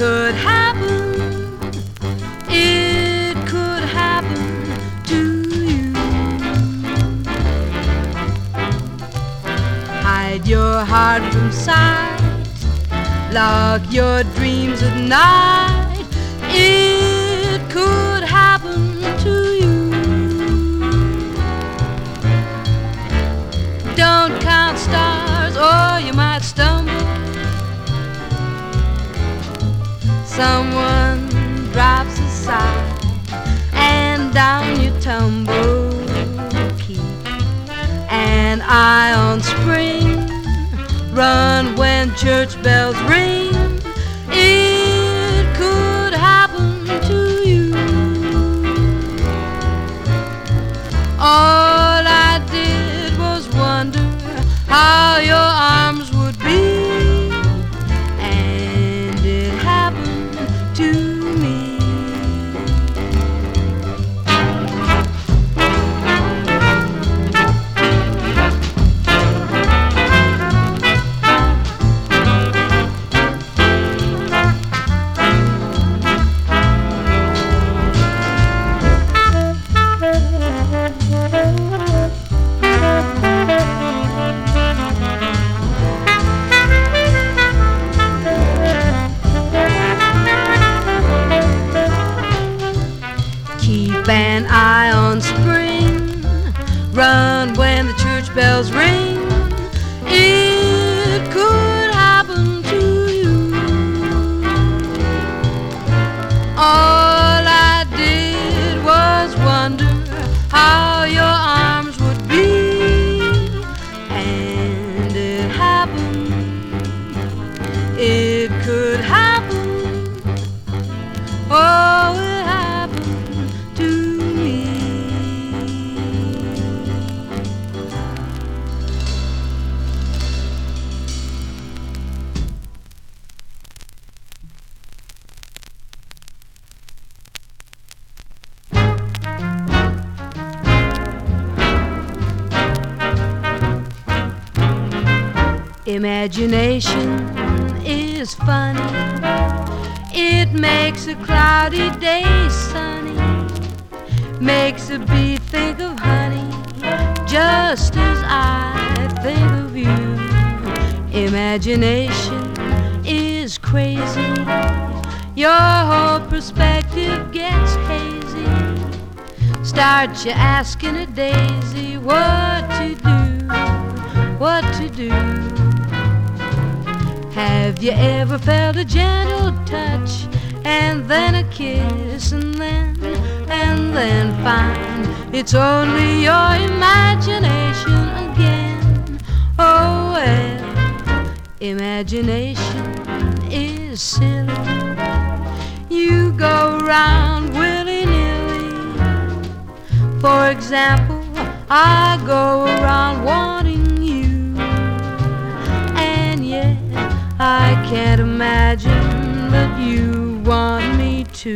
could happen. It could happen to you. Hide your heart from sight. Lock your dreams at night. It could happen to you. Don't count stars or you might stumble. Someone drops a sigh and down you tumble. Keep an eye on spring. Run when church bells ring. It could happen to you. All I did was wonder how your arms would be, and it happened to me. Keep an eye on spring. Run when the church bells ring. It could happen to you. All I did was wonder how your arms would be, and it happened. It could happen. Oh, it happened to me. Imagination is funny. It makes a cloudy day sunny. Makes a bee think of honey, just as I think of you. Imagination is crazy. Your whole perspective gets hazy. Start you asking a daisy what to do, what to do. Have you ever felt a gentle touch, and then a kiss, and then find it's only your imagination again? Oh well, imagination is silly. You go round willy-nilly. For example, I go around wanting you, and yet I can't imagine that you want me to.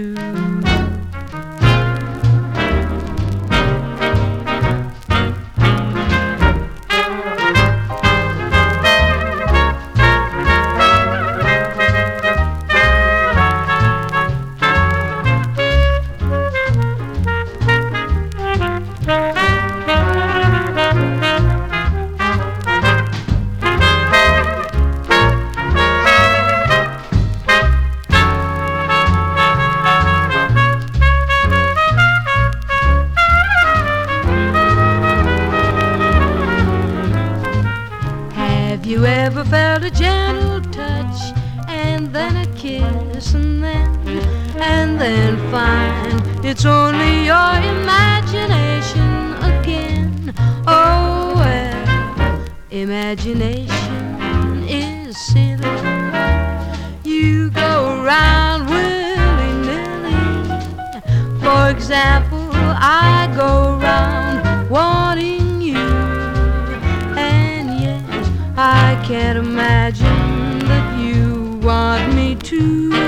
Have you ever felt a gentle touch, and then a kiss, and then find it's only your imagination again? Oh well, imagination is silly. You go round willy-nilly. For example, I go round wanting you, and yet I can't imagine that you want me to,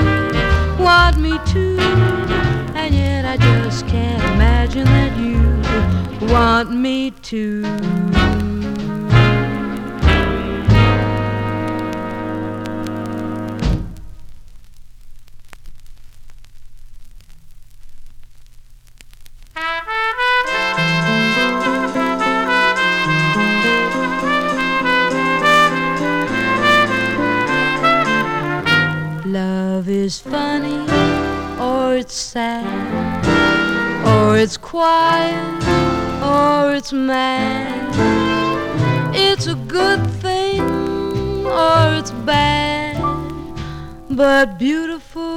and yet I just can't imagine that you want me to. is funny, or it's sad, or it's quiet, or it's mad. It's a good thing, or it's bad, but beautiful,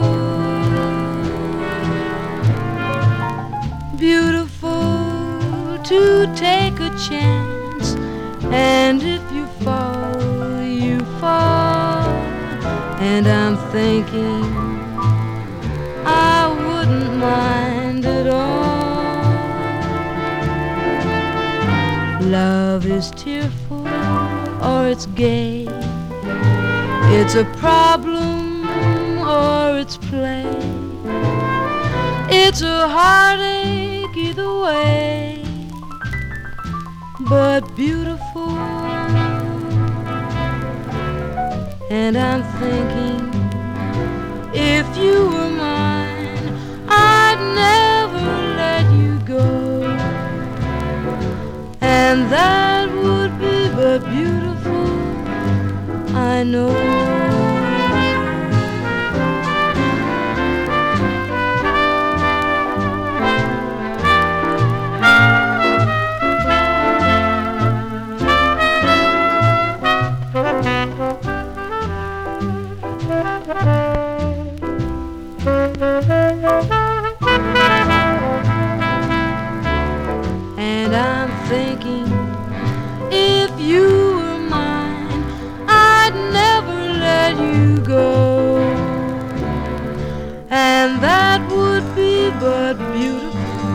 beautiful to take a chance. And if you fall, you fall. And I'm thinking I wouldn't mind at all. Love is tearful or it's gay. It's a problem or it's play. It's a heartache either way, but beautiful. And I'm thinking, if you were mine, I'd never let you go. And that would be but beautiful, I know. And I'm thinking, if you were mine, I'd never let you go. And that would be but beautiful,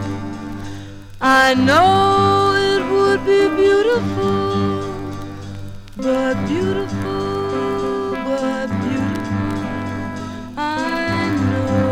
I know it would be beautiful, but beautiful, but beautiful, I know.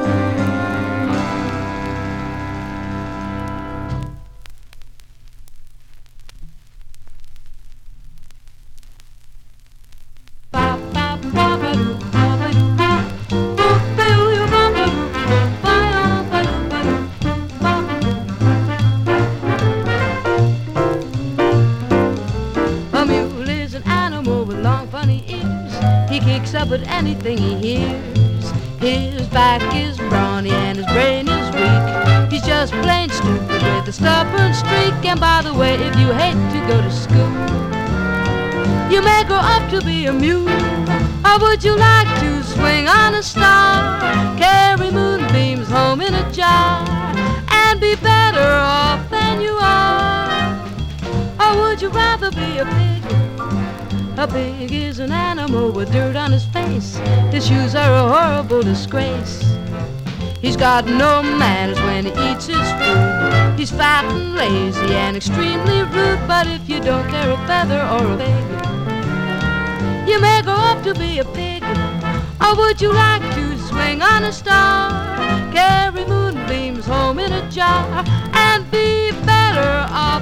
A mule is an animal with long funny ears. He kicks up at anything he hears. His back is brawny and his brain is weak. He's just plain stupid with a stubborn streak. And by the way, if you hate to go to school, you may grow up to be a mule. Or would you like to swing on a star, carry moonbeams home in a jar, and be better off than you are? Or would you rather be a pig? A pig is an animal with dirt on his face. His shoes are a horrible disgrace. He's got no manners when he eats his food. He's fat and lazy and extremely rude. But if you don't care a feather or a pig, you may grow up to be a pig. Or would you like to swing on a star, carry moonbeams home in a jar, and be better off